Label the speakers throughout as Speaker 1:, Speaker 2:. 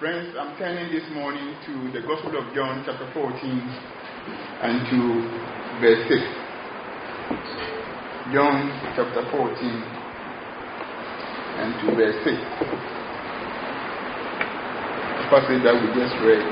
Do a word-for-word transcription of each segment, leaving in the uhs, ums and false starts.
Speaker 1: Friends, I'm turning this morning to the Gospel of John chapter fourteen and to verse six. John chapter fourteen and to verse six. The passage that we just read.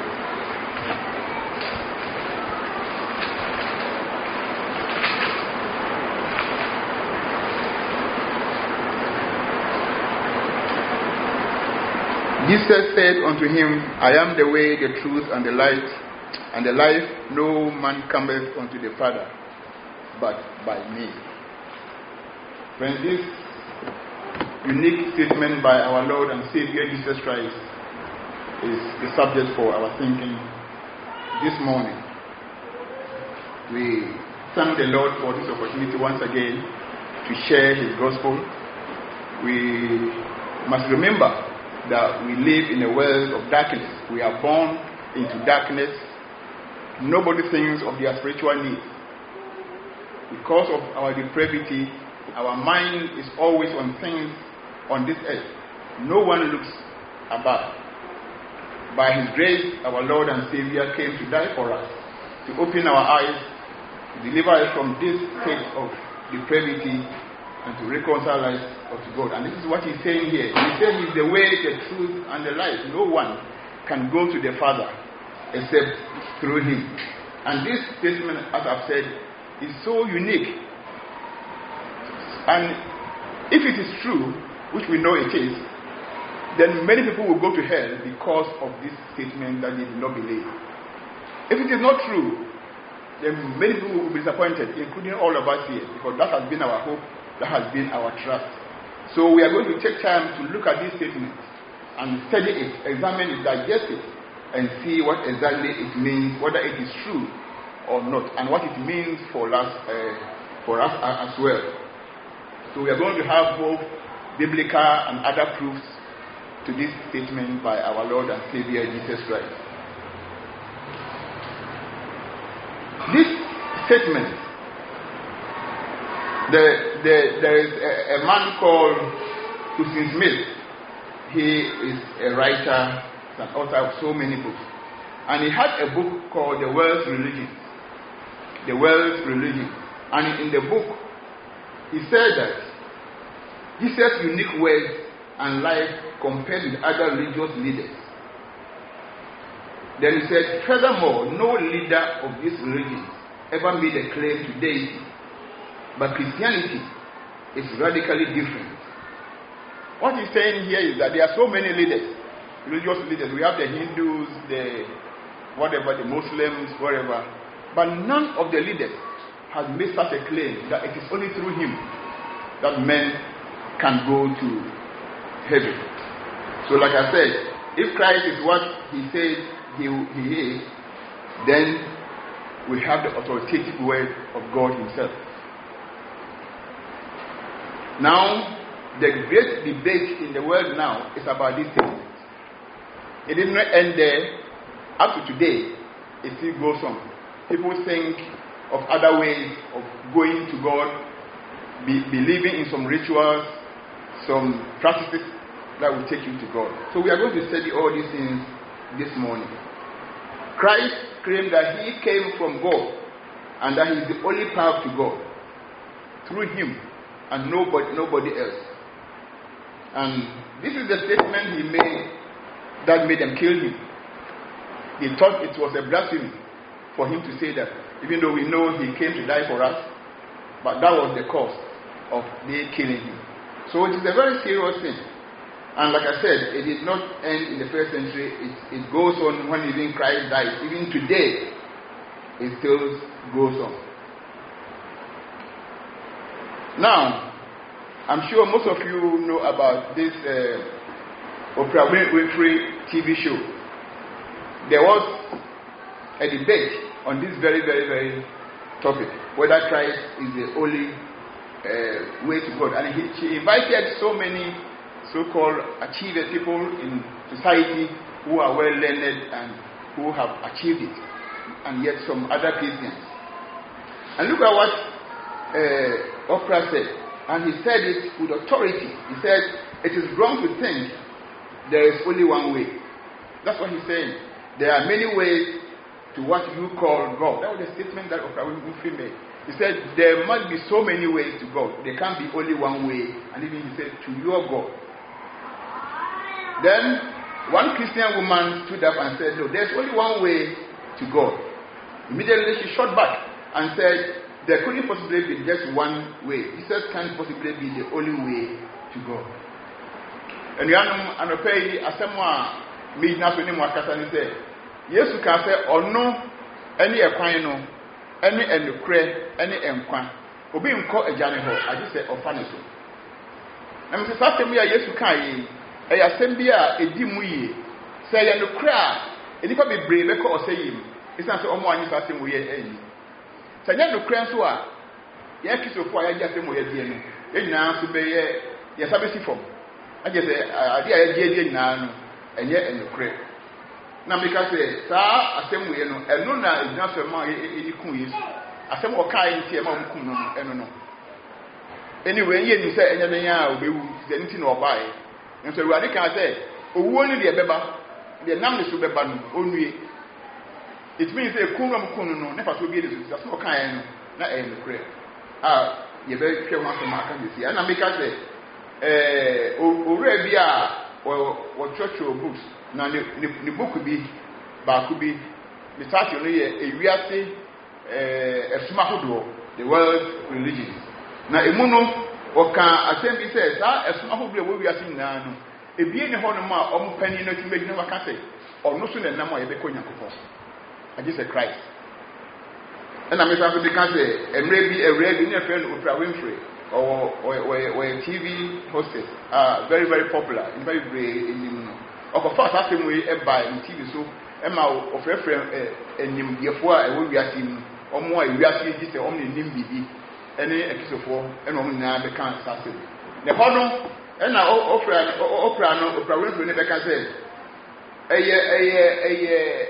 Speaker 1: Jesus said unto him, I am the way, the truth, and the light, and the life. No man cometh unto the Father, but by me. Friends, this unique statement by our Lord and Savior Jesus Christ is the subject for our thinking this morning. We thank the Lord for this opportunity once again to share His gospel. We must remember that we live in a world of darkness. We are born into darkness. Nobody thinks of their spiritual needs. Because of our depravity, our mind is always on things on this earth. No one looks above. By His grace, our Lord and Savior came to die for us, to open our eyes, to deliver us from this state of depravity, and to reconcile us to God. And this is what He's saying here. He's saying He's the way, the truth, and the life. No one can go to the Father except through Him. And this statement, as I've said, is so unique. And if it is true, which we know it is, then many people will go to hell because of this statement that they do not believe. If it is not true, then many people will be disappointed, including all of us here, because that has been our hope. That has been our trust. So we are going to take time to look at this statement and study it, examine it, digest it, and see what exactly it means, whether it is true or not, and what it means for us, uh, for us as well. So we are going to have both biblical and other proofs to this statement by our Lord and Savior Jesus Christ. This statement, The, the, there is a, a man called Hussein Smith. He is a writer, an author of so many books. And he had a book called The World's Religion. The World's Religion. And in the book, he said that Jesus' unique words and life compared with other religious leaders. Then he said, furthermore, no leader of this religion ever made a claim to deity. But Christianity is radically different. What he's saying here is that there are so many leaders, religious leaders. We have the Hindus, the whatever, the Muslims, whatever. But none of the leaders has made such a claim that it is only through him that men can go to heaven. So like I said, if Christ is what he says he, he is, then we have the authoritative word of God himself. Now, the great debate in the world now is about this statement. It did not end there. Up to today, it still goes on. People think of other ways of going to God, be, believing in some rituals, some practices that will take you to God. So we are going to study all these things this morning. Christ claimed that he came from God and that he is the only path to God. Through him and nobody, nobody else. And this is the statement he made that made them kill him. They thought it was a blasphemy for him to say that, even though we know he came to die for us, but that was the cause of they killing him. So it is a very serious thing. And like I said, it did not end in the first century. It, it goes on when even Christ died. Even today, it still goes on. Now, I'm sure most of you know about this uh, Oprah Winfrey T V show. There was a debate on this very, very, very topic, whether Christ is the only uh, way to God. And he, she invited so many so-called achieved people in society who are well learned and who have achieved it, and yet some other Christians. And look at what uh, Oprah said, and he said it with authority. He said, it is wrong to think there is only one way. That's what he's saying. There are many ways to what you call God. That was the statement that Oprah Winfrey made. He said, there must be so many ways to God. There can't be only one way. And even he said, to your God. Then, one Christian woman stood up and said, no, there's only one way to God. Immediately she shot back and said, there couldn't possibly be just one way. Jesus can't possibly be the only way to God. And you know, and pay Asamoah midnight when you are say, yes, you can say, or no, any equino, any and the cray, any enquan, or being called a janitor, I just say, or funny. And Mister Satem, yes, you can. A assembia, a dimui, say, and the cry, and if I be brave, or say him, it's not so much as I we any. So, the crayons who are, Yankees of fire, just a more again, and now to be yes, I be from. I just say, I did now, and yet in the cray. Now, because I assembly, and no, now is not so much in Queens. I say, what kind of Tiamu, and no. Anyway, you say, and then you will be anything or buy. And so, what I can say, oh, only the Beba, the Namnes will be banned only. It means a Kunam Kuno, never to be this, that's what kind, not in the cray. Ah, you're very clear one from Markham, you see. And I make us say, eh, Arabia or church or books. Now, the book could be, but could be the title a reality, a smahudo, the world religion. Now, a mono or can assembly says, ah, a smahudo will be a thing now. A being a honor, or penny not to make no vacancy, or no sooner than my Beconia. I just say Christ. And I'm going to become a maybe a red in a friend of Oprah Winfrey or, or, or, or a T V hostess. Uh, very, very popular, and very brave in the of course, I think we buy in T V so Emma of a friend and Yafua, and we are seeing or more, we are seeing this only Nimbi, any episode for and only now become assassin. The Hono and now Opera, Opera, Opera Winfrey never can say a year, a year, a year,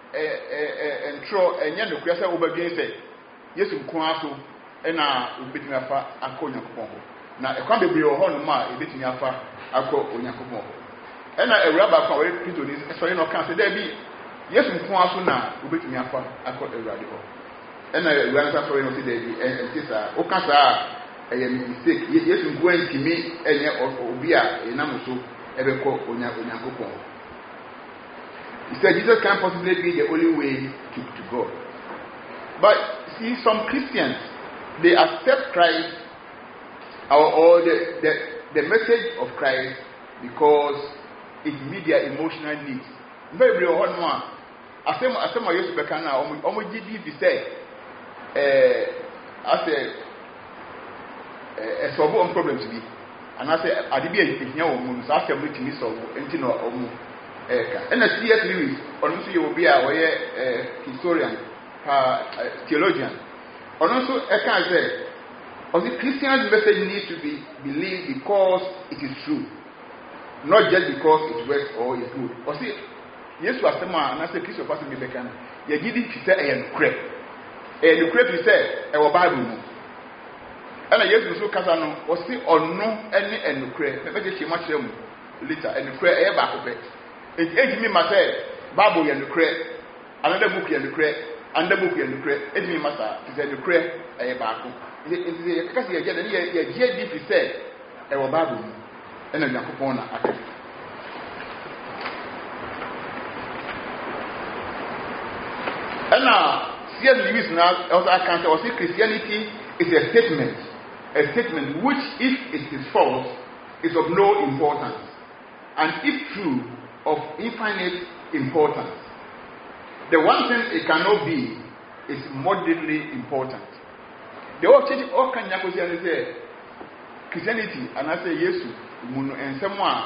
Speaker 1: and throw and yet the question over against it. Yes, you can and now we beat me up and call your now a can't be your honor, a bit me up, I'll call on your and a rabbi for it to this, so you know, can't say there be yes, and Kwan now, who beat me up, I caught a radical. And I ran up for you today, and this are Okasa, a mistake. Yes, and going to me, and yet, or be a Namuso, ever call on Yakupon. He said, Jesus can't possibly be the only way to, to go. But see, some Christians, they accept Christ or, or the, the, the message of Christ because it meet their emotional needs. Very, very hard one. I say, I say, my used to be kind of almost G D P say, I say, a solve on problems be. And I say, I did be a young woman, so I can meet me solve anything or more. And a C S Lewis, also you will be a historian, theologian. And also, I can say, or the Christian's message needs to be believed because it is true. Not just because it works or is good. Or see, yes, was the man, and I say, Christopher Pastor Becan, you did it to say, I am crap. And the crap you said, I will Bible. And I used to so Casano, or see, or no, any and the crap. Maybe she much later, and the crap, I back of it. It ain't me myself, Bible and the crap, another book and the crap, another book and the crap, it's me myself, to say the crap, I back. It's because you get a G D P said, I will Bible. And then Yakupona. And now, C S Lewis now also account or say Christianity is a statement, a statement which, if it is false, is of no importance, and if true, of infinite importance. The one thing it cannot be is moderately important. The whole church, all can say Christianity, and I say yes. And someone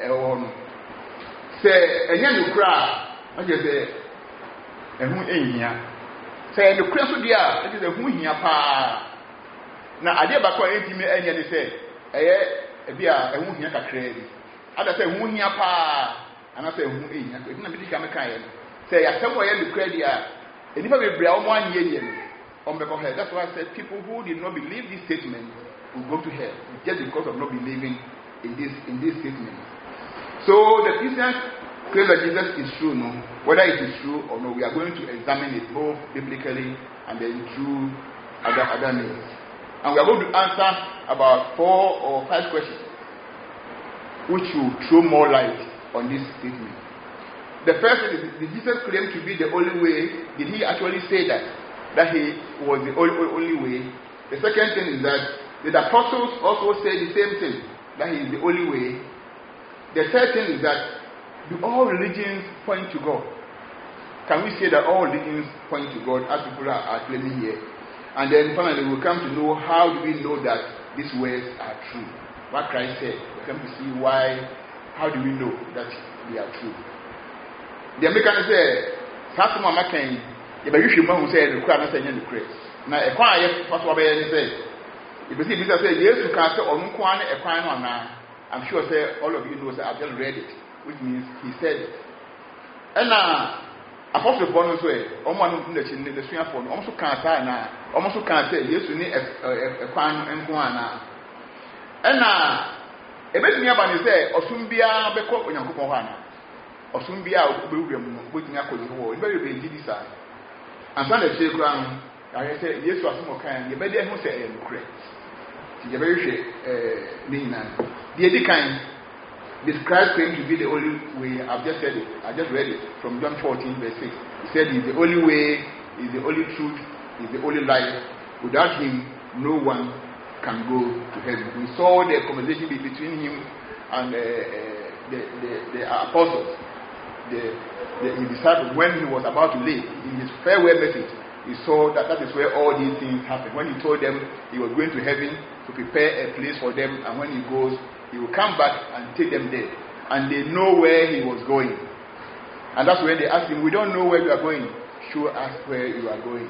Speaker 1: say, and then you cry. I just say, and who ain't here? Say, the crystal dear, it is a who here pa. Now, I did back for eighty me, and they say, eh, be a who here can credit. I say, who here pa, and I say, who ain't here? It's not become a kind. Say, I somewhere in the credit, and if I will bring one year on the head. That's why I said, people who did not believe this statement will go to hell just because of not believing in this in this statement. So the Christians claim that Jesus is true, no, whether it is true or no, we are going to examine it both biblically and then through other, other means. And we are going to answer about four or five questions which will throw more light on this statement. The first thing is, did Jesus claim to be the only way? Did he actually say that? That he was the only, only way? The second thing is that, did the apostles also say the same thing? That he is the only way? The third thing is that, do all religions point to God? Can we say that all religions point to God, as people are, are claiming here? And then finally we'll come to know, how do we know that these words are true? What Christ said. We'll come to see why, how do we know that they are true? The Americans say, Sassama Macan, if I usually who said, the crowd is saying the Christ. Now, a quiet, first of all, say, if you see this, I say, yes, you can say, on Kwan, a crime on now. I'm sure say, all of you know that I've just read it, which means he said it. And now, Apostle Paul say, almost in the chin, the swing phone, almost can't say, now, almost can't say, yes, you need a crime and Kwan now. And now, a bit near by say, or soon be a beco on your Kupana. Or soon be out waiting up on the wall. Very big design. And so the shake ground, I said, yes, was more kind. You better who say, I'm correct. You very shake, Nina. The other kind describes claim to be the only way. I've just said it. I just read it from John fourteen, verse six. He said, he's the only way, he's the only truth, he's the only life. Without him, no one can go to heaven. We saw the conversation between him and uh, uh, the, the, the apostles. The, the, his disciples, when he was about to leave, in his farewell message, he saw that that is where all these things happen. When he told them he was going to heaven to prepare a place for them, and when he goes, he will come back and take them there. And they know where he was going. And that's when they asked him, we don't know where you are going. Show us where you are going.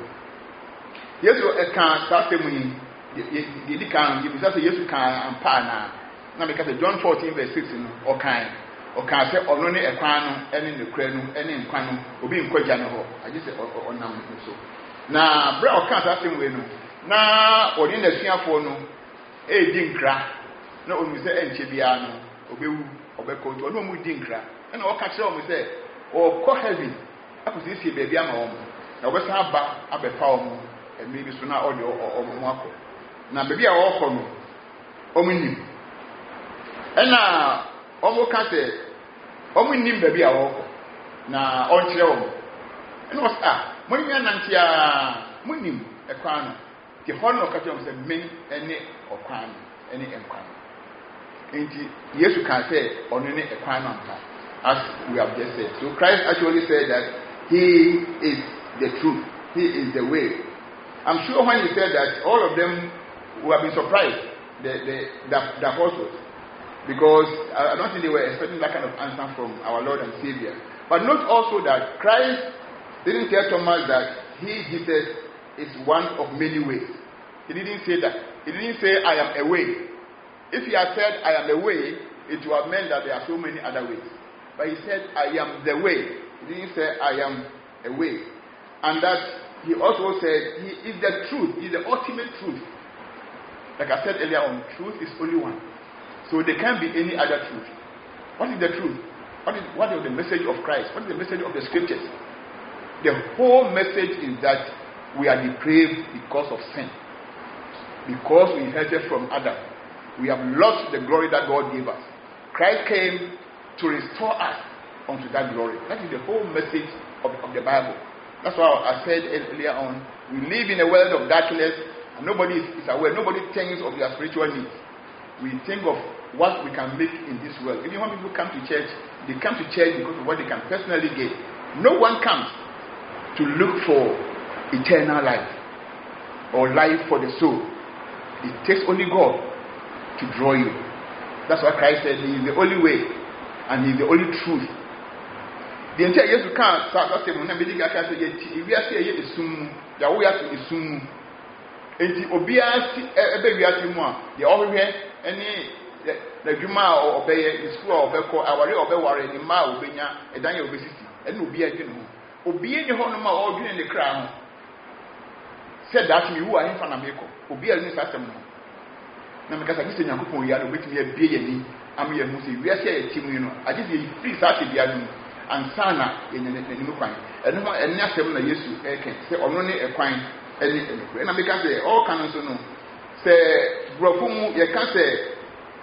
Speaker 1: Yes, you can start saying, you can, you say, yes, you can, and partner. Now, because John fourteen, verse six, or kind. Or can say, or only a quanum, any in the cranum, any in quanum, or being quite general. I just say, or number so. Now, Brown can't ask him when. Now, or in the Siafono, a dinkra, no one will say, and Chibiano, or be or be called, or no more dinkra, and all catch on, we say, or co heavy. I could see baby, I'm home. Now, what's our back up a power, and maybe sooner or more. Now, maybe I walk on Omini. And now, Omo can say, Omo nim baby a walk. Na on children. And what's that? When you are Nantia, Munim, a crown. The horn of Katam said, men, any or crown, any empire. And yes, you can say, on any a crown, as we have just said. So Christ actually said that he is the truth, he is the way. I'm sure when he said that, all of them will have been surprised, the, the, the, the apostles. Because I don't think they were expecting that kind of answer from our Lord and Savior. But note also that Christ didn't tell Thomas that he, Jesus, is one of many ways. He didn't say that. He didn't say, I am a way. If he had said, I am a way, it would have meant that there are so many other ways. But he said, I am the way. He didn't say, I am a way. And that he also said, he is the truth. He is the ultimate truth. Like I said earlier on, truth is only one. So there can't be any other truth. What is the truth? What is, what is the message of Christ? What is the message of the scriptures? The whole message is that we are depraved because of sin. Because we inherited from Adam. We have lost the glory that God gave us. Christ came to restore us unto that glory. That is the whole message of, of the Bible. That's why I said earlier on, we live in a world of darkness and nobody is aware. Nobody thinks of their spiritual needs. We think of what we can make in this world. Even when people come to church, they come to church because of what they can personally get. No one comes to look for eternal life or life for the soul. It takes only God to draw you. That's why Christ said he is the only way and he is the only truth. The entire years to come, so I say, when I begin to say, if we are saying it is soon, the way to is soon. And the obvious, every year to more, the over here, any the Juma or obey the school or Beko, our real obey in Ma Ubina, and Daniel Obesity, and will be a general. Obey the Honoma or in the crown. Said that to me, who are in front of Meko, Obey a new system. Now, because I listen to you, with me a billion, I'm here, Musi, we are saying, Tim, you know, I just free Saturday. and sana in the new coin. And no and nothing that Yesu can say only a coin and I can say all canons no say Brofumu you can say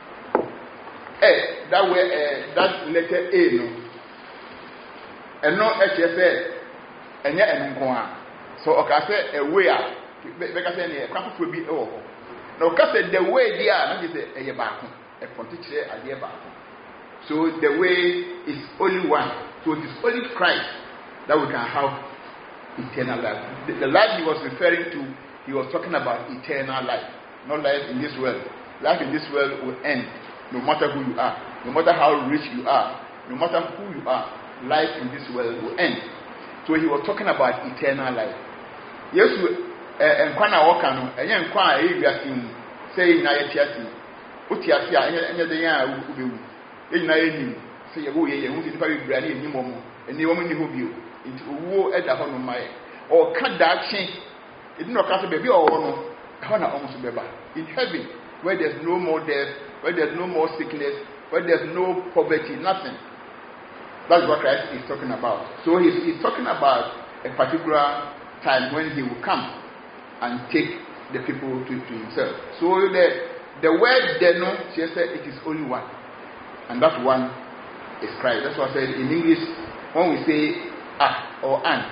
Speaker 1: eh that way that letter A no and no H S A and yet and so okay say a way because any crap will be over. Now because the way they are not is a back a pontifice idea back. So the way is only one. So it is only Christ that we can have eternal life. The, the life he was referring to, he was talking about eternal life, not life in this world. Life in this world will end, no matter who you are, no matter how rich you are, no matter who you are. Life in this world will end. So he was talking about eternal life. Yes, and Kwana Wakano, and then Kwana Aviasim, saying Nayatiasi, Utiasia, and the Yan Ubu. In Naini, say a way, and who's in very brandy and Nimomo, and the woman who you into war at the home of my or cut that chain. It's not a baby or one, Hana almost beba. In heaven, where there's no more death, where there's no more sickness, where there's no poverty, nothing. That's what Christ is talking about. So he's, he's talking about a particular time when he will come and take the people to, to himself. So the, the word deno, she said it is only one. And that one is Christ. That's what I said in English when we say ah or an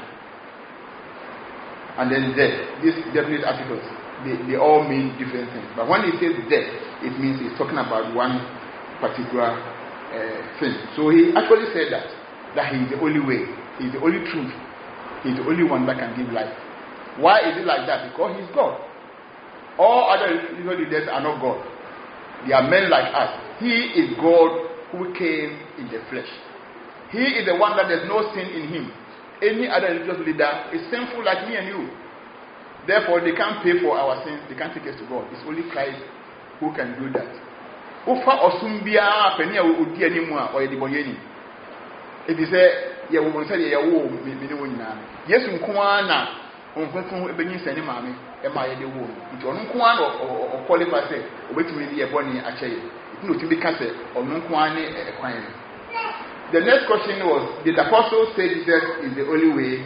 Speaker 1: and then Z, these definite articles, they, they all mean different things. But when he says Z, it means he's talking about one particular uh, thing. So he actually said that, that he is the only way, he is the only truth, he is the only one that can give life. Why is it like that? Because he's God. All other religious leaders are not God. They are men like us. He is God who came in the flesh. He is the one that there's no sin in him. Any other religious leader is sinful like me and you. Therefore, they can't pay for our sins. They can't take us to God. It's only Christ who can do that. Ufa osumbia penia odi animu or yedibonyeni. It is a ye wo say ye wo me ne wonyina. Yesu nko na onfofo ebenyi sane maame e ma ye de wo. Nti onu nko na o qualify say obetumi de ye boni akyeye. No to be cast on Kwan. The next question was, did the apostles say Jesus is the only way?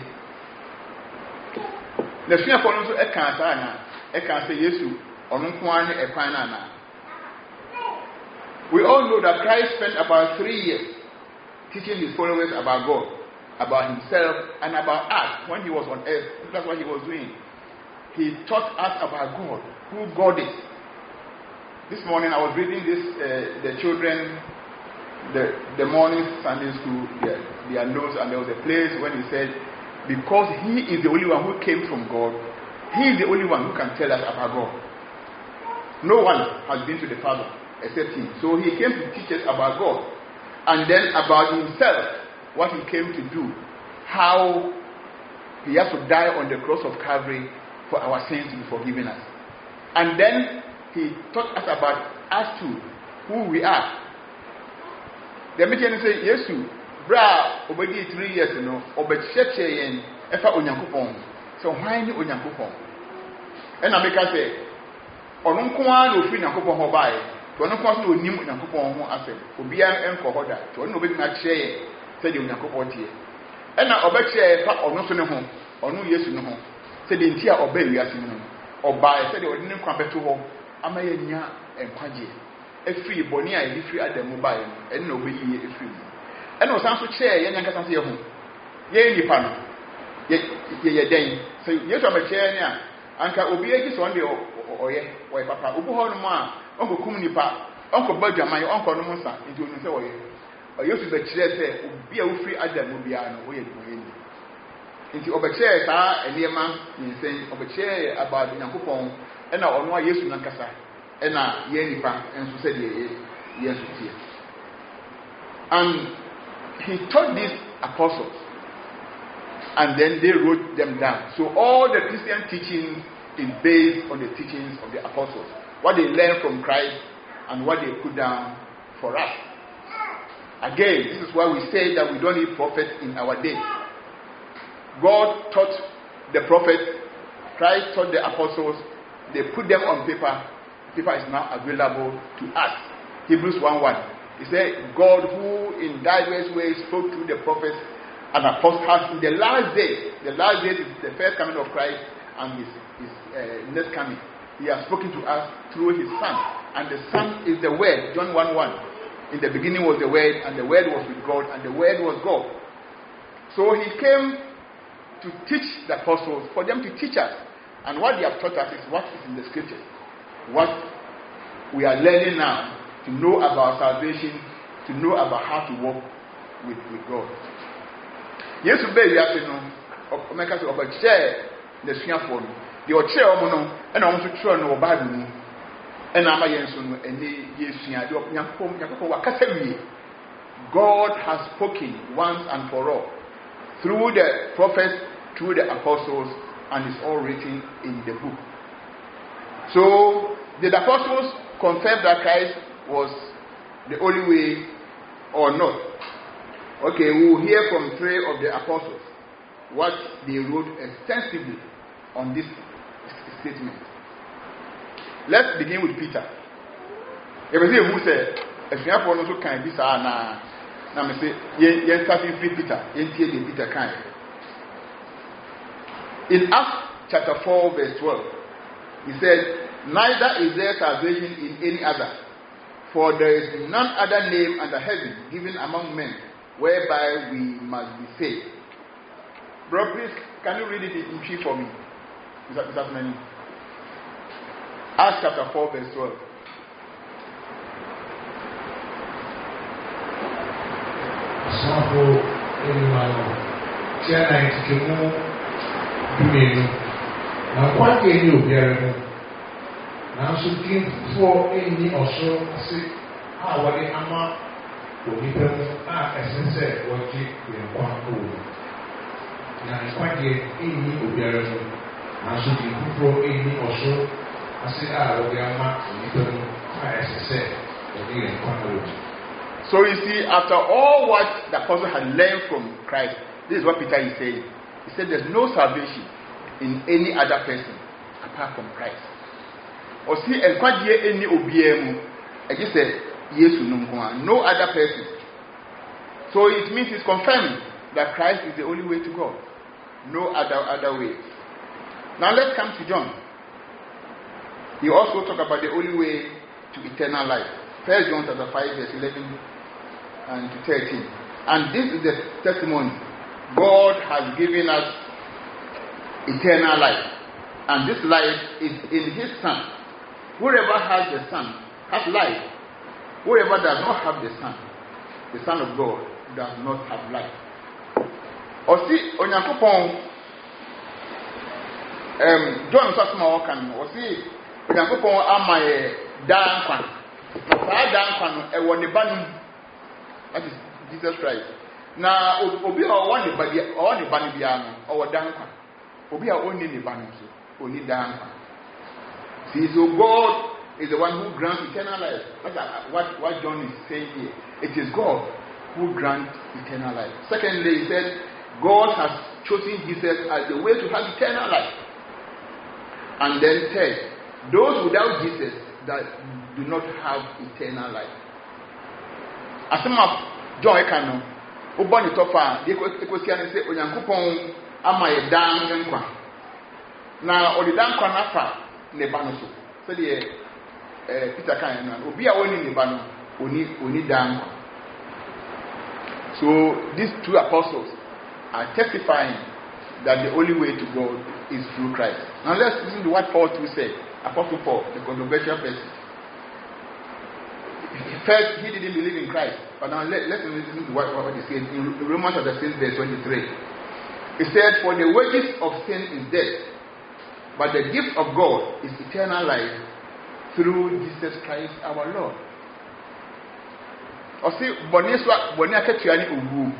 Speaker 1: The senior follows a cancer, a cancer, Yesu, on Kwan, a Kwanana. We all know that Christ spent about three years teaching his followers about God, about himself, and about us when he was on earth. That's what he was doing. He taught us about God, who God is. This morning I was reading this, uh, the children, the, the morning Sunday school, their, their notes, and there was a place when he said, because he is the only one who came from God, he is the only one who can tell us about God. No one has been to the Father except him. So he came to teach us about God. And then about himself, what he came to do, how he has to die on the cross of Calvary for our sins to be forgiven us. And then he taught us about us too, who we are. The mission say, Yesu, bra, obedi three years no, obecheche yen, efa onyankopon. So why ni onyankopon? And I make us say, ono nko an ofri nyankopon ho bae, to ono nko so onim nyankopon ho asem. Obia enko hoda, to ono obedi na kire ye, say the onyankopon tie. And na obeche fa ono so ne ho, ono Yesu ne ho. Say the ntia oba wiase ne ho. Oba say the odine kwa beto ho. Amaya nya enkwaje efri boni a efri adamu bae en na obeyi efri en no san so che ye nyanka san se ye ho ye nipa no ye ye den so Yesu abache ne a anka obi egi so nde oye oye papa obu ho no ma onko kum nipa onko badwaman onko no musa nti onu se oye Yesu be kire se obi a ofri adamu bia no oye oye ni nti obache ta enema nsen obache abadu nyankopon ena ono a Yesu nankasa ena ye nipa enso se de Yesu tie. And he taught these apostles and then they wrote them down. So all the Christian teaching is based on the teachings of the apostles, what they learned from Christ and what they put down for us. Again, this is why we say that we don't need prophets in our day. God taught the prophets, Christ taught the apostles, they put them on paper. Paper is now available to us. Hebrews one one. He said, God who in diverse ways spoke through the prophets and apostles has in the last day, the last day is the first coming of Christ and his, his uh, next coming. He has spoken to us through his Son. And the Son is the Word. John one one. In the beginning was the Word, and the Word was with God, and the Word was God. So he came to teach the apostles, for them to teach us. And what they have taught us is what is in the scriptures. What we are learning now, to know about salvation, to know about how to walk with, with God. Yes, we are saying, no, make us of a chair, the swing for me. The chair, and I want to try no Bible. And I'm a Yenson, and yes, God has spoken once and for all through the prophets, through the apostles, and it's all written in the book. So, did the apostles confirm that Christ was the only way or not? Okay, we will hear from three of the apostles what they wrote extensively on this statement. Let's begin with Peter. If I say who said, if you have one also can be na na me say yen starting free Peter, yen tie the Peter kind. In Acts chapter four verse twelve, he said, neither is there salvation in any other, for there is none other name under heaven given among men whereby we must be saved. Bro, please, can you read it in tree for me? Is that, is that many? Acts chapter four verse twelve.
Speaker 2: Sample anyone, China to move, you now what can you hear? Now, so give for any or so, say, ah, what the ama, what you ah, as I said, what you want to do. Now, quite any of your now, so give for any or so, I say, ah, what the ama, what you as I said, what you want to do.
Speaker 1: So, you see, after all what the apostle had learned from Christ, this is what Peter is saying. He said, there's no salvation in any other person apart from Christ. Or see, and quite dear any O B M, I just said, yes, no other person. So it means it's confirming that Christ is the only way to God. No other other way. Now let's come to John. He also talked about the only way to eternal life. First John chapter five, verse eleven and to thirteen. And this is the testimony. God has given us eternal life. And this life is in his Son. Whoever has the Son has life. Whoever does not have the Son, the Son of God, does not have life. Or see, Onyakopon, um, John Sasma Okan, or see, Onyakopon amaye dan kwan. Na saa dan kwan e woni banu. That is Jesus Christ. Na obi a won ne ba dia, o ne ba ne bia no, o dan kwan. Obi a oni ne ba no so, oni dan kwan. See, so God is the one who grants eternal life. That's what, what John is saying here. It is God who grants eternal life. Secondly, he said, God has chosen Jesus as the way to have eternal life. And then third, those without Jesus that do not have eternal life. As some of John Ekano, Ubani Tofa, the question say, Onyankopon ama ye dan nkwa. Na odi dan nkwa nafa neba no so. So the eh Peter kan na obi a woni neba no oni oni dan nkwa. So these two apostles are testifying that the only way to God is through Christ. Now let's listen to what Paul too said. Apostle Paul, the controversial person. First, he didn't believe in Christ. But now let, let's listen to what, what he said in Romans chapter six, verse twenty-three. He said, for the wages of sin is death, but the gift of God is eternal life through Jesus Christ our Lord. Or see, Boniswa Boniakatuani Ubu.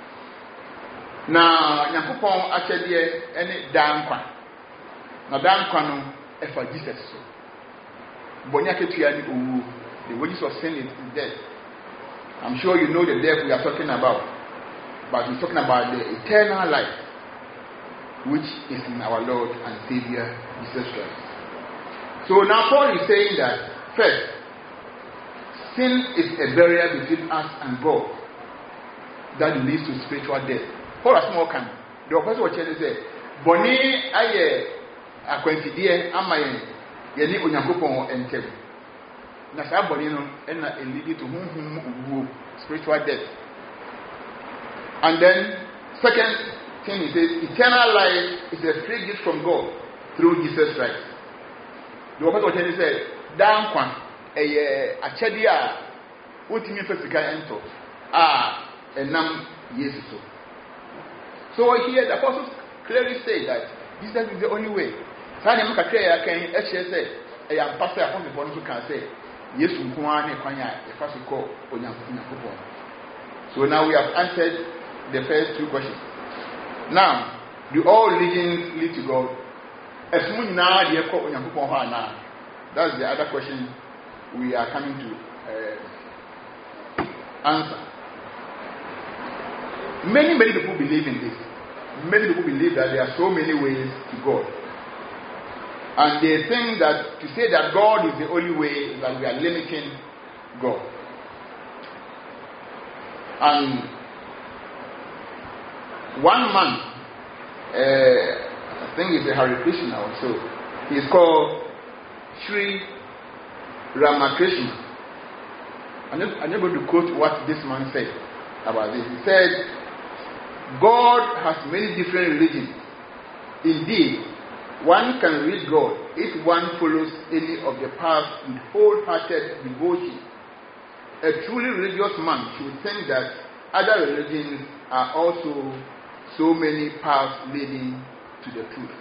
Speaker 1: Na Yakupon actually any dankwa. Na dankwano for Jesus. Boniakatuani Ubu. The wages of sin is death. I'm sure you know the death we are talking about. But we're talking about the eternal life, which is in our Lord and Savior Jesus Christ. So now Paul is saying that first, sin is a barrier between us and God that leads to spiritual death. For a small can, the opposite what you say, Bonnie, I acquainted dear, am I Yeni Unyakupon and Kevin. Nasa Bonino and lead to whom spiritual death. And then, second thing is that eternal life is a free gift from God through Jesus Christ. The opposite what you say, down one, a Achadia, what you mean for the enter. Ah, and now, yes, so. So here the apostles clearly say that Jesus is the only way. Sani muka kaya can actually say, I am pastor upon the bonus who can say, yes, Mkuane, Kwanya, the first call, Onyakupo. So now we have answered the first two questions. Now, do all religions lead to God? As soon now, the call Onyakupo now. That's the other question we are coming to uh, answer. Many, many people believe in this. Many people believe that there are so many ways to God. And they think that to say that God is the only way is that we are limiting God. And one man, uh, I think it's a Hare Krishna also, he's called Sri Ramakrishna. I'm not, I'm not going to quote what this man said about this. He said, God has many different religions. Indeed, one can reach God if one follows any of the paths with wholehearted devotion. A truly religious man should think that other religions are also so many paths leading to the truth.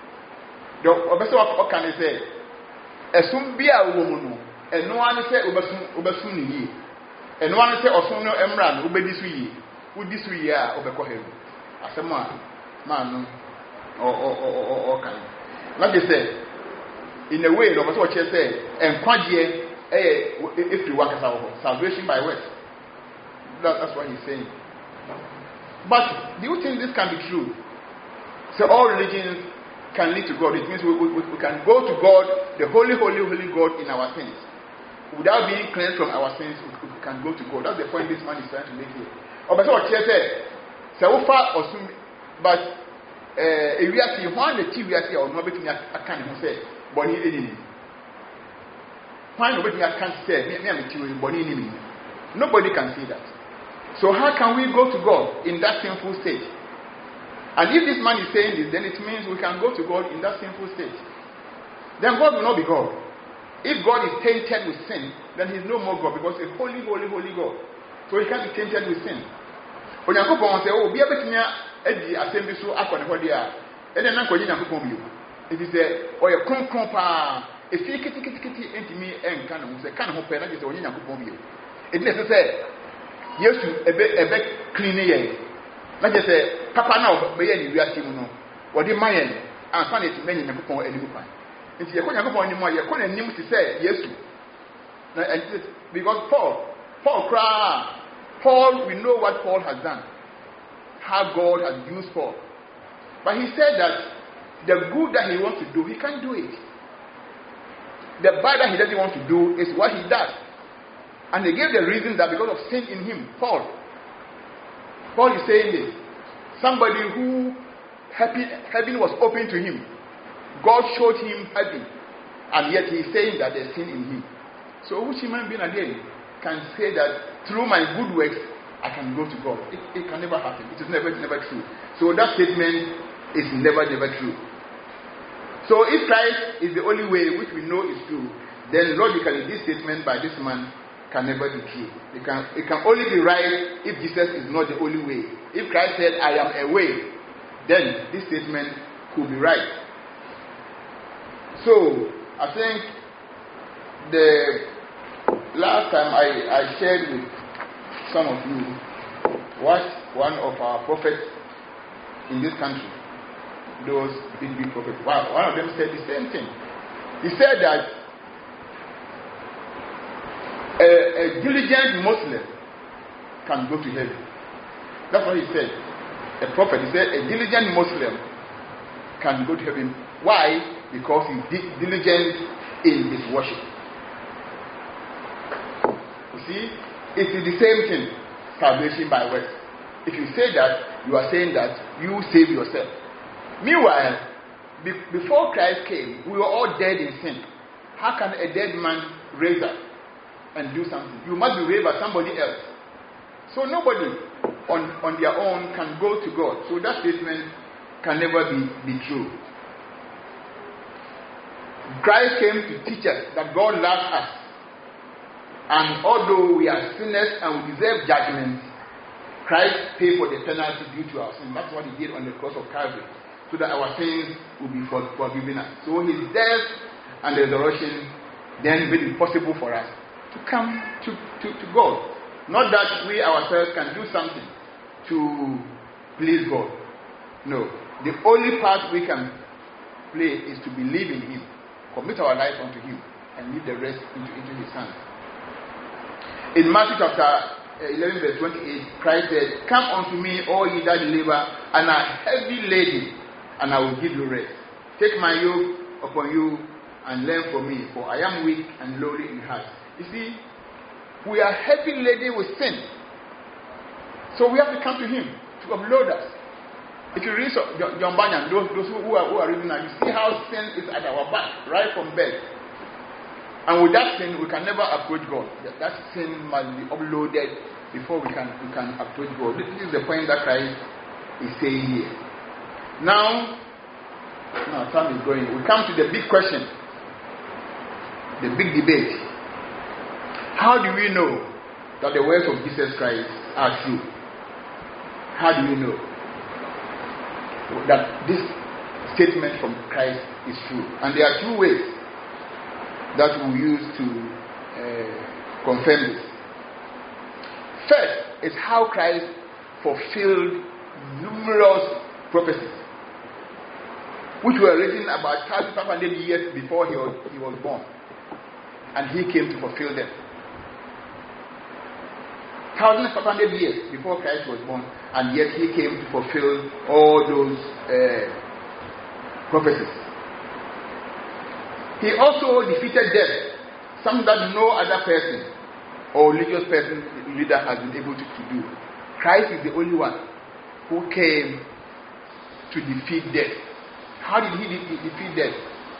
Speaker 1: What can I say? Esum bia woman, and no one say Obasum ye, and one say Osono Emran, Ubedisu ye. Would this we are over him? As a man, man, or or or or kind. Like they say, in a way, no matter what you say, and Quadie, if you work as our salvation by what? That, that's what he's saying. But do you think this can be true? So all religions can lead to God. It means we, we, we can go to God, the holy, holy, holy God in our sins. Without being cleansed from our sins, we, we can go to God. That's the point this man is trying to make here. Or better what you say, so far or soon, but if we are seeing one the T V I C or nobody can say, Bonnie enemy. Why nobody can say, me and the Bonnie enemy? Nobody can see that. So how can we go to God in that sinful state? And if this man is saying this, then it means we can go to God in that sinful state. Then God will not be God. If God is tainted with sin, then he is no more God because he's holy, holy, holy God. So he can't be tainted with sin. When you go say, oh, be able to me, assembly so up on what they are. And then I'm going to come you. If you say, oh, you're come, come, if you get it into me and can say, can't hope I just want to come you. It necessary. Yes, a bit, a bit cleaning. Like I say, Papa now, be any reaction, no. What the man and find it many in the coupon and you find. If you're going to go anymore, you're going to say, yes, because Paul, Paul cried. Paul, we know what Paul has done, how God has used Paul. But he said that the good that he wants to do, he can't do it. The bad that he doesn't want to do is what he does. And they gave the reason that because of sin in him, Paul. Paul is saying this. Somebody who heaven, heaven was open to him. God showed him heaven. And yet he is saying that there's sin in him. So which human being again can say that through my good works, I can go to God. It, it can never happen. It is never, never true. So that statement is never, never true. So if Christ is the only way, which we know is true, then logically this statement by this man can never be true. It can, it can only be right if Jesus is not the only way. If Christ said, I am a way, then this statement could be right. So, I think the last time I, I shared with some of you what one of our prophets in this country, those big, big prophets, wow, one of them said the same thing. He said that a, a diligent Muslim can go to heaven. That's what he said. A prophet, he said a diligent Muslim can go to heaven. Why? Because he's diligent in his worship. You see, it is the same thing, salvation by works. If you say that, you are saying that you save yourself. Meanwhile, be- before Christ came, we were all dead in sin. How can a dead man raise up and do something? You must be raised by somebody else. So nobody on, on their own can go to God. So that statement can never be, be true. Christ came to teach us that God loves us. And although we are sinners and we deserve judgment, Christ paid for the penalty due to our sin. That's what he did on the cross of Calvary, so that our sins will be for, forgiven us. So his death and resurrection then made it possible for us to come to, to, to God. Not that we ourselves can do something to please God. No. The only part we can play is to believe in him, commit our life unto him, and leave the rest into, into his hands. In Matthew chapter eleven verse twenty-eight, Christ said, "Come unto me, all ye that labor and are heavy laden, and I will give you rest. Take my yoke upon you and learn from me, for I am weak and lowly in heart." You see, we are heavy laden with sin, so we have to come to him to upload us. If you read John Bunyan, those, those who, are, who are reading now, you see how sin is at our back right from birth. And with that sin, we can never approach God. That, that sin must be uploaded before we can we can approach God. This is the point that Christ is saying here. Now, now time is going. We come to the big question, the big debate. How do we know that the words of Jesus Christ are true? How do we know that this statement from Christ is true? And there are two ways that we use to uh, confirm this. First is how Christ fulfilled numerous prophecies, which were written about one thousand five hundred years before he was, he was born, and he came to fulfill them. one thousand five hundred years before Christ was born, and yet he came to fulfill all those uh, prophecies. He also defeated death, something that no other person or religious person leader has been able to, to do. Christ is the only one who came to defeat death. How did he de- defeat death?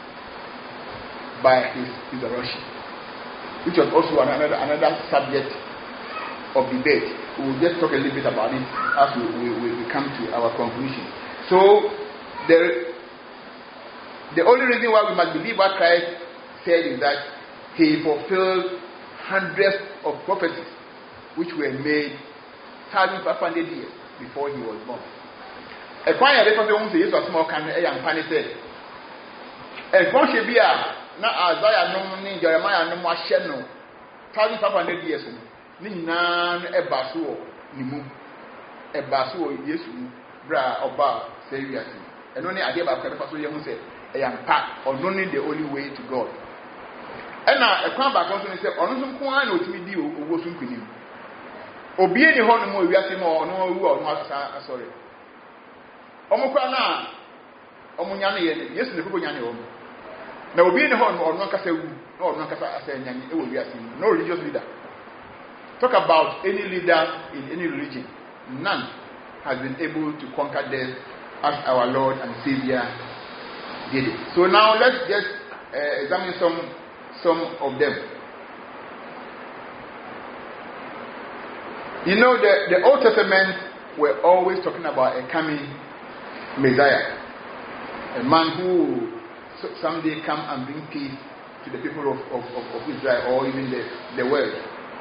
Speaker 1: By his resurrection, which was also another another subject of debate. We will just talk a little bit about it as we, we, we come to our conclusion. So, the The only reason why we must believe what Christ said is that he fulfilled hundreds of prophecies which were made one thousand five hundred years before he was born. A quiet reference to Jesus was more can a young panic said. A function be a na Isaiah no ni Jeremiah no more no one thousand five hundred years no. Ninan e baso ni mu. E baso Yesu bra oba say we are. And only idea about Christ so you say Yampa, or only the only way to God. And now a come back also say, on some coin or to me, you go soon to him. Or be any honor more, we are saying, or no, who are not sorry. Omokana, Omunyani, yes, the Pupanyani. Now, be any honor or no Casa, or no Casa, it will be asking, no religious leader. Talk about any leader in any religion. None has been able to conquer death as our Lord and Savior did it. So now let's just uh, examine some some of them. You know, the, the Old Testament were always talking about a coming Messiah, a man who someday come and bring peace to the people of, of, of, of Israel or even the, the world.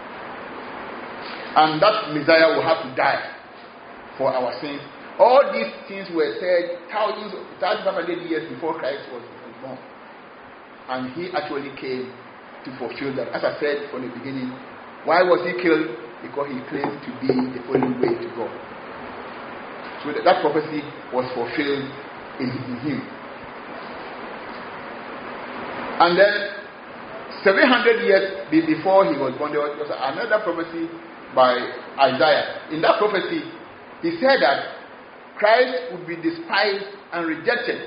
Speaker 1: And that Messiah will have to die for our sins. All these things were said thousands, thousands of years before Christ was born. And he actually came to fulfill that. As I said from the beginning, why was he killed? Because he claimed to be the only way to God. So that, that prophecy was fulfilled in, in him. And then, seven hundred years before he was born, there was another prophecy by Isaiah. In that prophecy, he said that Christ would be despised and rejected.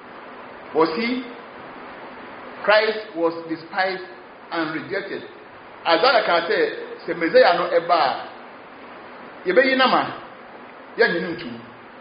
Speaker 1: Was he? Christ was despised and rejected. Isaiah can say, "Se Messiah no eba, yebe yinama, yaninuntu.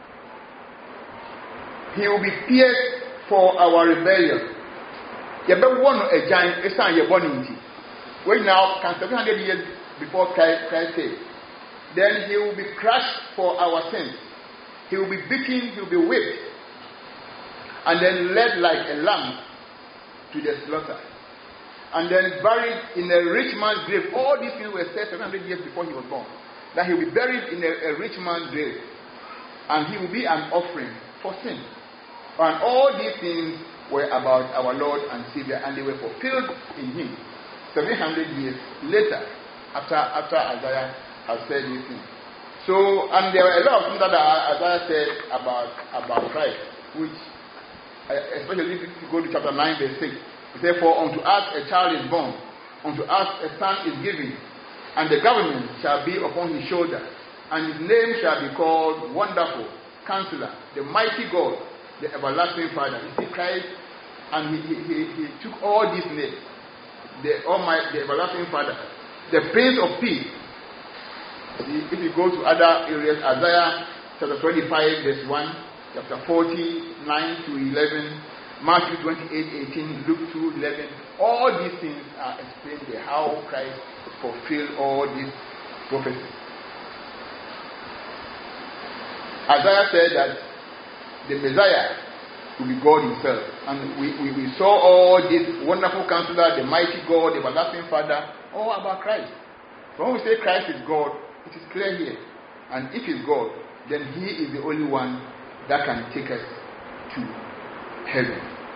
Speaker 1: He will be pierced for our rebellion. Yebe one a giant, a son ye born into. When now, can seven hundred years before Christ, Christ came, then he will be crushed for our sins. He will be beaten, he will be whipped, and then led like a lamb to the slaughter, and then buried in a rich man's grave." All these things were said seven hundred years before he was born. That he will be buried in a, a rich man's grave, and he will be an offering for sin. And all these things were about our Lord and Savior, and they were fulfilled in him seven hundred years later, after after Isaiah has said these things. So, and there were a lot of things that Isaiah said about about Christ, which, especially if you go to chapter nine, verse six, he said, "For unto us a child is born, unto us a son is given, and the government shall be upon his shoulder, and his name shall be called Wonderful, Counselor, the Mighty God, the Everlasting Father." You see Christ, and he, he, he, he took all these names: the Almighty, the Everlasting Father, the Prince of Peace. See, if you go to other areas, Isaiah chapter twenty-five, verse one, chapter forty, nine to eleven, Matthew twenty-eight, eighteen, Luke two, eleven, all these things are explained there, how Christ fulfilled all these prophecies. Isaiah said that the Messiah will be God himself. And we, we, we saw all this Wonderful Counselor, the Mighty God, the Everlasting Father, all about Christ. So when we say Christ is God, it is clear here. And if he's God, then he is the only one that can take us to heaven.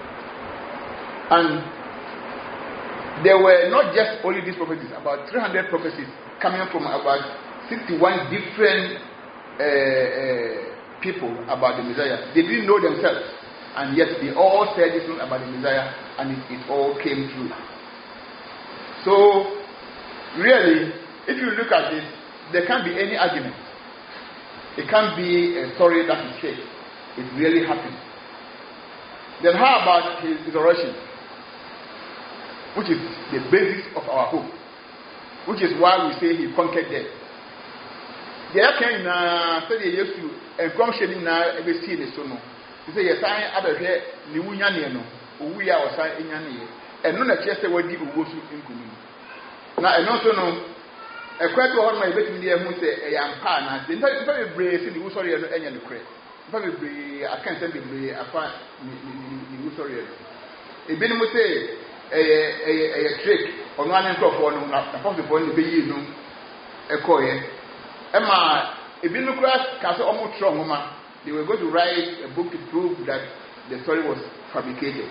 Speaker 1: And there were not just only these prophecies, about three hundred prophecies coming from about sixty-one different uh, uh, people about the Messiah. They didn't know themselves, and yet they all said this one about the Messiah, and it, it all came true. So, really, if you look at this, there can't be any argument. It can't be a story that is fake. It really happened. Then how about his resurrection, which is the basis of our hope, which is why we say he conquered death. There can na say they used to and come shedding na every see the sono. He say yes I abehwe ni wunya ne no, owu ya osan enya ne. Eno na chese wadi owo su nkumi. Na eno so no ekweto ho na ebetimi de hu se e yampa na de nta nta bebre si ni wu sori eno enya ne kre. Nta bebre akan se bebre afa ni ni wu sori eno. Ebini mo say eh eh eh trick ono an nkofo no na pose fo ni be yi no ekoye. Emma, Ibn Kras can say almost strong, they were going to write a book to prove that the story was fabricated.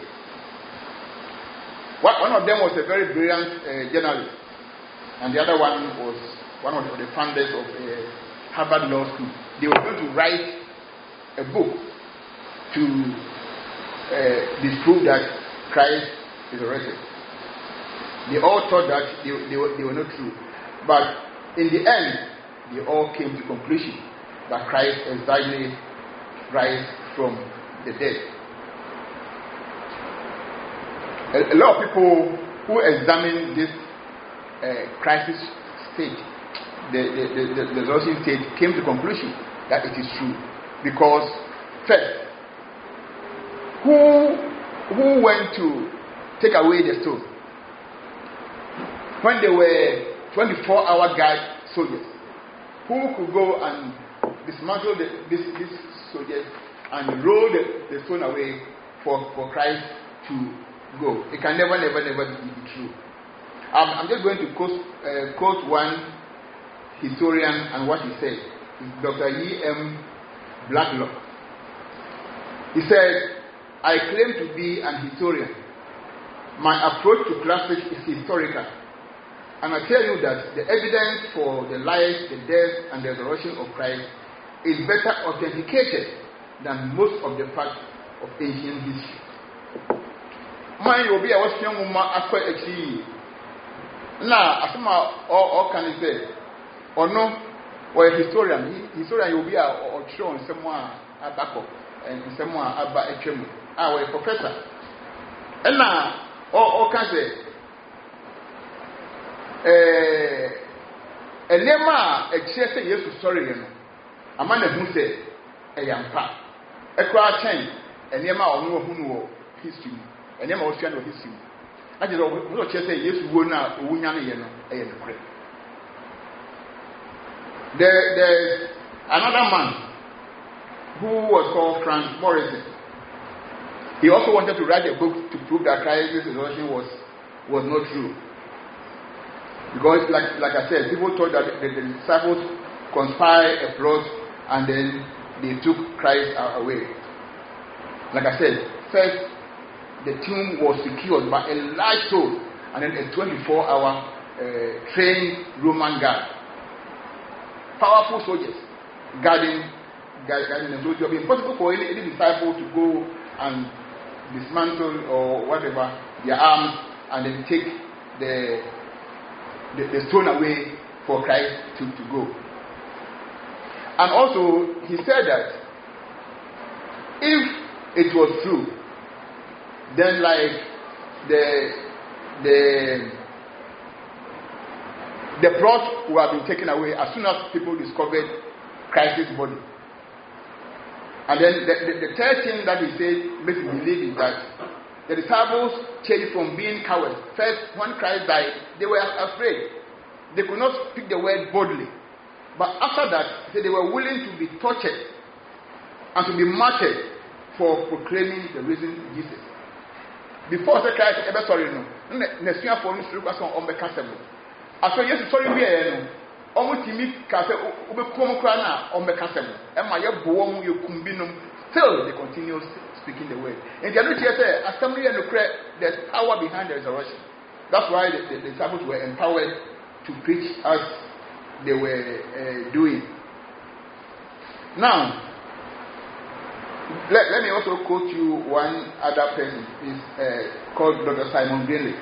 Speaker 1: One of them was a very brilliant uh, journalist, and the other one was one of the founders of uh, Harvard Law School. They were going to write a book to uh, disprove that Christ is resurrected. They all thought that they, they, were, they were not true. But in the end, they all came to conclusion that Christ exactly rise from the dead. A, a lot of people who examine this uh, crisis state, the the the, the, the resurrection state, came to conclusion that it is true. Because first, who who went to take away the stone when they were twenty-four hour guard soldiers? Who could go and dismantle the, this, this soldiers and roll the, the stone away for, for Christ to go? It can never, never, never be true. Um, I'm just going to quote, uh, quote one historian and what he said. Doctor E M Blacklock. He said, "I claim to be an historian. My approach to classics is historical. And I tell you that the evidence for the life, the death, and the resurrection of Christ is better authenticated than most of the facts of ancient history." Man, you be a was young woman acquire actually. Now, as my all can say, or no, or a historian, historian will be a or shown someone a backup and someone about a chimney. Our professor. And now, all can say. eh enema a echie say Yesu sorry no ama na hu say eyampa ekra chen enema a ono hu no history enema o hwia no history aje do wo echie say Yesu wo na owunya no ye no eye no kre. There there's another man who was called Frank Morrison. He also wanted to write a book to prove that Christ's resurrection was was not true. Because, like like I said, people thought that the, the disciples conspired a plot and then they took Christ away. Like I said, first the tomb was secured by a large stone and then a twenty-four hour uh, trained Roman guard, powerful soldiers guarding guarding them. So it would be impossible for any, any disciple to go and dismantle or whatever their arms and then take the, the the stone away for Christ to, to go. And also he said that if it was true, then like the the the plot would have been taken away as soon as people discovered Christ's body. And then the, the, the third thing that he said makes me believe is that the disciples changed from being cowards. First, when Christ died, they were afraid. They could not speak the word boldly. But after that, he said they were willing to be tortured and to be martyred for proclaiming the risen Jesus. Before the Christ ever sorry no, ne sua for no suru kwaso on be kasem. Aso Yesu sorry we e no. Omo timi ka se obekom kra na on be kasem. E ma ye bo omo ye kumbinum. Still they continue speaking the word. And the other say assembly and there's power behind the resurrection. That's why the, the, the disciples were empowered to preach as they were uh, doing. Now, let, let me also quote you one other person. He's uh, called Doctor Simon Greenley.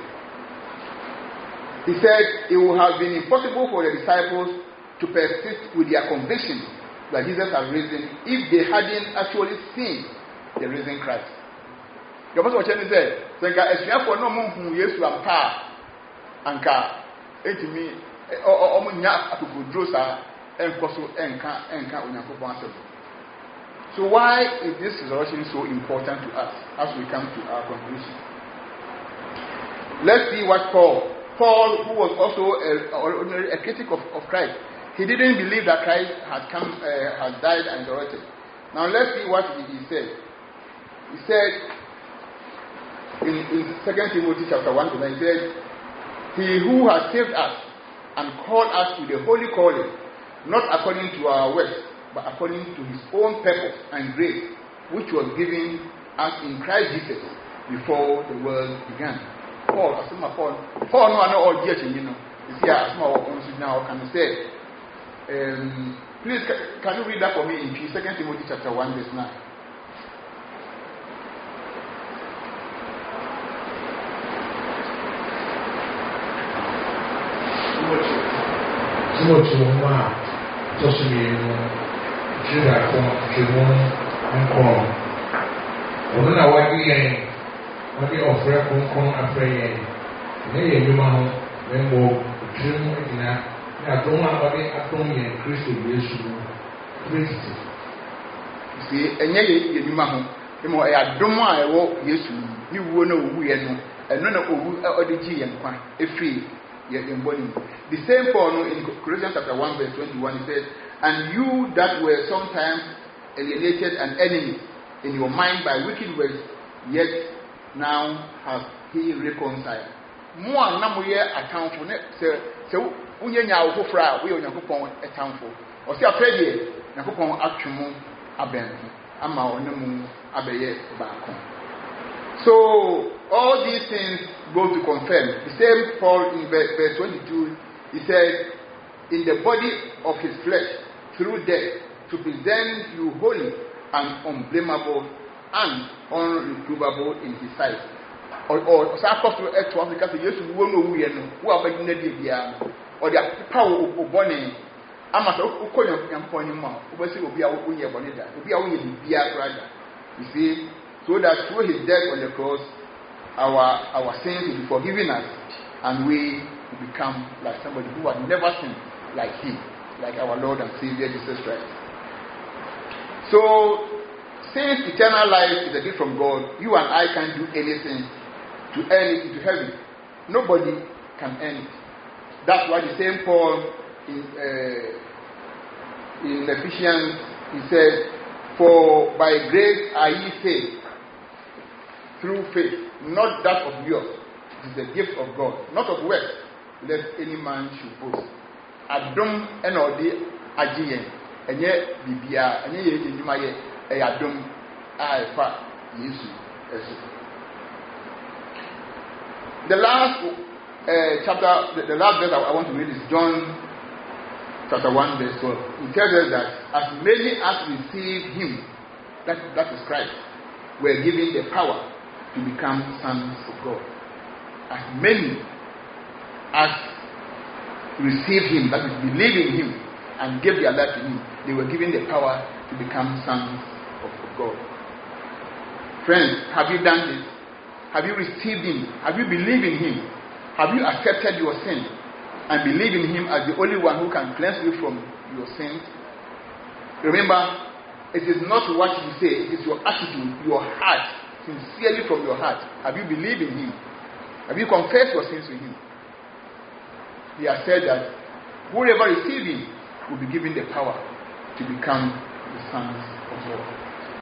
Speaker 1: He said it would have been impossible for the disciples to persist with their conviction that Jesus has risen if they hadn't actually seen the risen Christ. The person was saying that "Senga esua for no mo hu Yesu ampa anka etimi o mo nya akugudro sa enkoso enka enka onyankopon asem." So why is this resurrection so important to us as we come to our conclusion? Let's see what Paul, Paul who was also a, a critic of, of Christ, he didn't believe that Christ had come, uh, had died and resurrected. Now let's see what he, he said. He said in, in Second Timothy chapter one, he said, "He who has saved us and called us to the holy calling, not according to our works, but according to his own purpose and grace, which was given us in Christ Jesus before the world began." Paul, asuma Paul, Paul no ano all Jesus, you know. You see, asuma what now can you say? Um, please, can, can you read that for me in Second Timothy chapter one, verse nine?
Speaker 2: Timothy one, just me. Judah from Jimon and Kong. When I was here, what the offer from Kong afraid, nay, you know, when we dream in a don't want what they are doing in Christian Christ. You see, and yet you know, the more I don't want I walk, yes, you will know who you know, and none of who are the G and Quan, a free. The same Paul in Colossians chapter one, verse twenty-one, he says, "And you that were sometimes alienated and enemies in your mind by wicked ways, yet now have he reconciled." More na mo ye accountful se se unye nya wo fra we onyankopon accountful. O se afrede nyankopon atwemo aben ama onemu abeye baako. So all these things go to confirm. The same Paul in verse twenty-two, he said, "In the body of his flesh, through death, to present you holy and unblameable and unreprovable in his sight." Or or Sakos to earth to Africa, yes, we will know we are who are beginning the year, or the power of bonnet. Amasa Ukoyan Yamponima, who will say, "Will be our own year bonnet, will be our own year brother." You see, so that through his death on the cross, our our sins will be forgiven us, and we
Speaker 1: to become like somebody who had never sinned like him, like our Lord and Savior Jesus Christ. So, since eternal life is a gift from God, you and I can't do anything to earn it into heaven. Nobody can earn it. That's why the same Paul in, uh, in Ephesians, he said, "For by grace are ye saved, through faith, not that of yours. It is the gift of God, not of works, lest any man should boast." Adom enodi ajiyen, enye bibia, enye ye ndima ye e adom a efa Yesu eso. The last uh, chapter, the, the last verse I want to read is John chapter one verse twelve. It tells us that as many as receive him, that, that is Christ, were given the power to become sons of God. As many as received him, that is, believe in him and gave their life to him, they were given the power to become sons of God. Friends, have you done this? Have you received him? Have you believed in him? Have you accepted your sin and believe in him as the only one who can cleanse you from your sins? Remember, it is not what you say, it is your attitude, your heart, sincerely from your heart. Have you believed in him? Have you confessed your sins to him? He has said that whoever receives him will be given the power to become the sons of God.